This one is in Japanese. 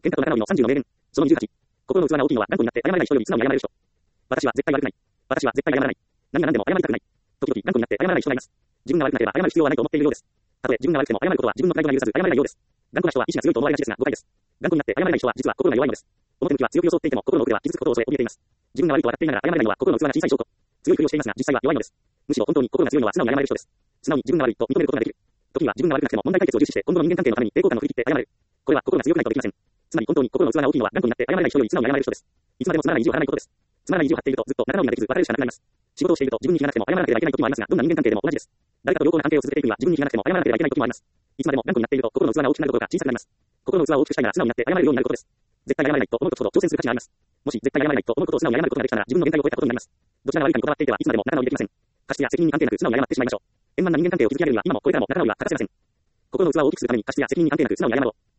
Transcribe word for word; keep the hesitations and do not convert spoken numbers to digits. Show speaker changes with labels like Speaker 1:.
Speaker 1: 健太と仲直りのさんじゅうの名言。そのにじゅうはち。心の器が大きいのは頑固になって謝らない人より素直に謝れる人。私は絶対悪くない。私は絶対謝らない。何が何でも謝りたくない。時々頑固になって謝らない人がいます。自分が悪くなければ謝る必要はないと思っているようです。たとえ自分が悪くても謝ることは自分のプライドが許さず謝れないようです。頑固な人は意志が強いと思われがちですが誤解です。頑固になって謝れない人は実は心が弱いのです。表向きは強気を装っていても心の奥では傷つくことを恐れ怯えています。自分が悪いと分かっていながら謝れないのは心の器が小さい証拠。強いふりをしていますが実際は弱いのです。むしろ本当に心が強いのは素直に謝れる人です。素直に自分が悪いと認めることができる。時には自分が悪くなくても問題解決を重視して今後の人間関係のために抵抗感を振り切って謝れる。これは心が強くないとできません。つまり本当に心の器が大きいのは頑固になって謝れない人より素直に謝れる人です。いつまでもつまらない意地を張らないことです。つまらない意地を張っているとずっと仲直りができず別れるしかなくなります。仕事をしていると自分に気がなくても謝らなければいけない時もありますが、どんな人間関係でも同じです。誰かと良好な関係を続けていくには自分に気がなくても謝らなければいけない時もあります。いつまでも頑固になっていると心の器が大きくなることが小さくなります。心の器を大きくしたいなら素直になって謝れるようになることです。絶対謝れないと思うことほど挑戦する価値があります。もし絶対謝れないと思うことを素直に謝ることができたなら自分の限界を超えたことになります。どちらが悪いかにこだわっていてはいつまでも仲直りできません。過失や責任に関係なく素直に謝ってしまいましょう。円満な人間関係を築き上げるには今もこれからも仲直りは欠かせません。心の器を大きくするために過失や責任に関係なく素直に謝ろう。